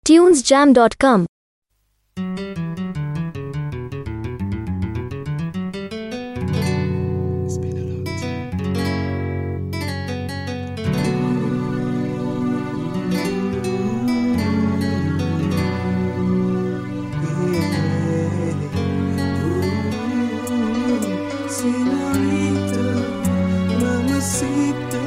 tunesjam.com. It's been a long Señorita, mamacita.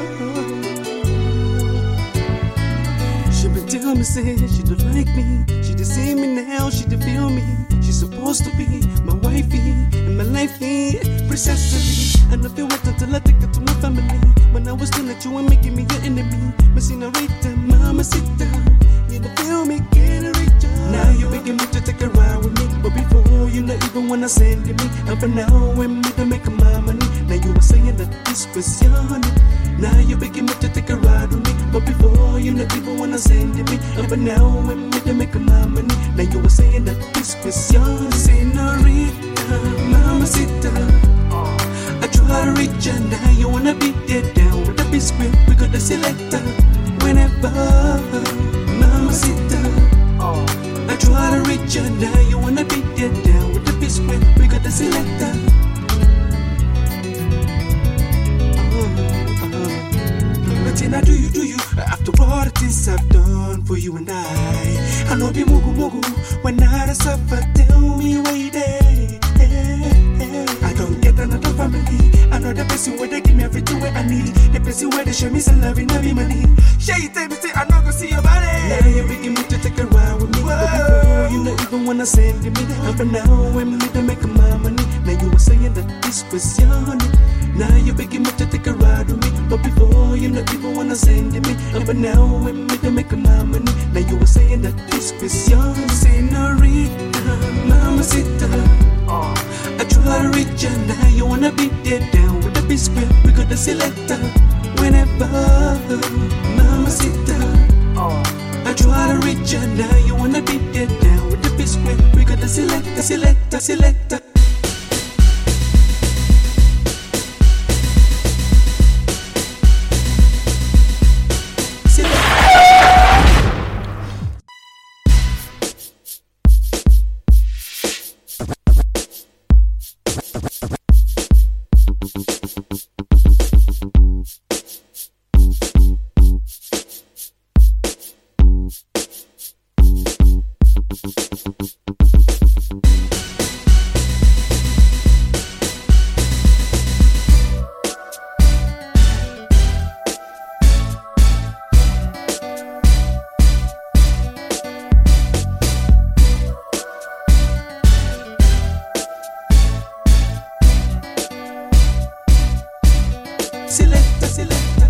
She been telling me, say she don't like me. She done see me now, she done feel me. She's supposed to be my wifey and my lifey, precisely. And I feel what until I take her to my family. When I was still at you and making me your enemy. My señorita, mamacita, you don't feel me, getting richer. Now you're begging me to take a ride with me, but before you not even wanna send me. And for now, when me to make my money. Now you were saying that this was your honey. Now you're begging me to take a ride with me, but before you not even wanna send me. And for now, when me to make my money. Now you were saying that this was your señorita, mamacita. I try to reach you, now you wanna be there down with the biscuit. We got the selector whenever, mamacita. I try to reach you, now you wanna be there down with the biscuit. We got the selector. But now do you, after all the things I've done for you and I know be mugu when I suffer, tell me where you there. I don't get another family. I know the person where they give me everything where I need. The person where they show me some love and every money. Share you tell me, say I not gonna see your body. Now you're begging me to take a ride with me. But before you not even wanna send me. And for now, when me to make my money. Now you were saying that this was your honey. Now you're begging me to take a ride with me. But before you not even wanna send me. And for now, when me to make my money. Now you were saying that this was your señorita, mamacita. I try to reach you, now you wanna be there down with the biscuit. We got the selector whenever, mamacita. I try to reach you, now you wanna be there down with the biscuit. We got the selector. Selector.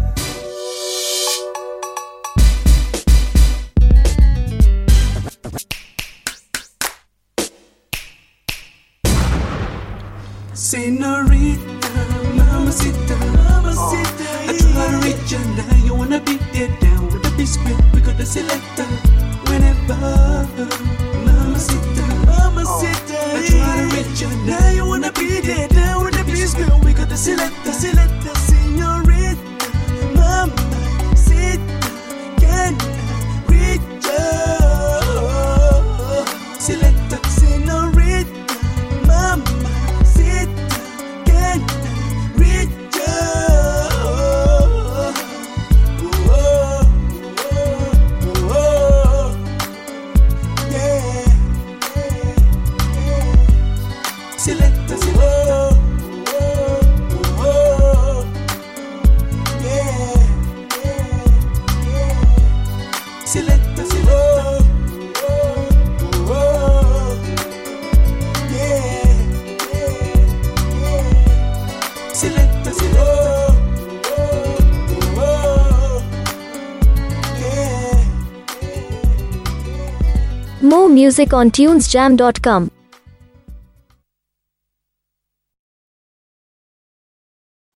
Señorita, mamacita. I try to reach you, now you wanna be there down with the biscuit. We got the selector whenever, mamacita. I try to reach you, now you wanna be there down with the biscuit. We got the selector, señorita, mamacita. Can I reach you? Selector, señorita, mamacita. Can I reach you? Yeah. Selector. More music on tunesjam.com.